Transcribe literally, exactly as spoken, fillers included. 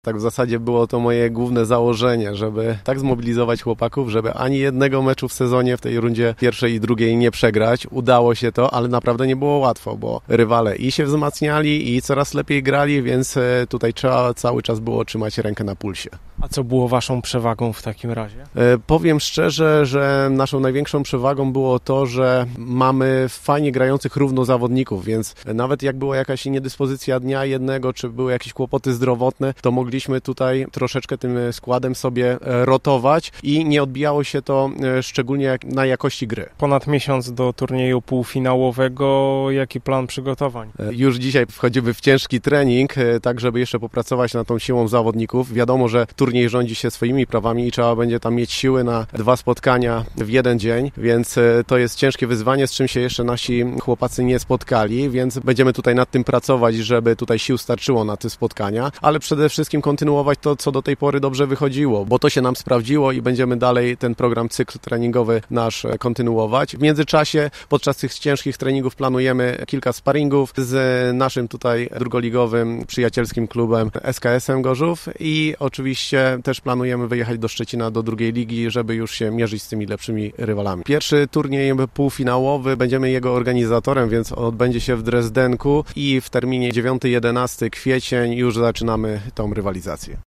Tak w zasadzie było to moje główne założenie, żeby tak zmobilizować chłopaków, żeby ani jednego meczu w sezonie w tej rundzie pierwszej i drugiej nie przegrać. Udało się to, ale naprawdę nie było łatwo, bo rywale i się wzmacniali i coraz lepiej grali, więc tutaj trzeba cały czas było trzymać rękę na pulsie. A co było waszą przewagą w takim razie? E, powiem szczerze, że naszą największą przewagą było to, że mamy fajnie grających równo zawodników, więc nawet jak była jakaś niedyspozycja dnia jednego, czy były jakieś kłopoty zdrowotne, to mogliśmy tutaj troszeczkę tym składem sobie rotować i nie odbijało się to szczególnie na jakości gry. Ponad miesiąc do turnieju półfinałowego. Jaki plan przygotowań? E, już dzisiaj wchodzimy w ciężki trening, e, tak żeby jeszcze popracować nad tą siłą zawodników. Wiadomo, że turniej rządzi się swoimi prawami i trzeba będzie tam mieć siły na dwa spotkania w jeden dzień, więc to jest ciężkie wyzwanie, z czym się jeszcze nasi chłopacy nie spotkali, więc będziemy tutaj nad tym pracować, żeby tutaj sił starczyło na te spotkania, ale przede wszystkim kontynuować to, co do tej pory dobrze wychodziło, bo to się nam sprawdziło i będziemy dalej ten program, cykl treningowy nasz kontynuować. W międzyczasie podczas tych ciężkich treningów planujemy kilka sparingów z naszym tutaj drugoligowym przyjacielskim klubem S K S-em Gorzów i oczywiście też planujemy wyjechać do Szczecina, do drugiej ligi, żeby już się mierzyć z tymi lepszymi rywalami. Pierwszy turniej półfinałowy, będziemy jego organizatorem, więc odbędzie się w Drezdenku i w terminie dziewiąty jedenasty kwiecień już zaczynamy tą rywalizację.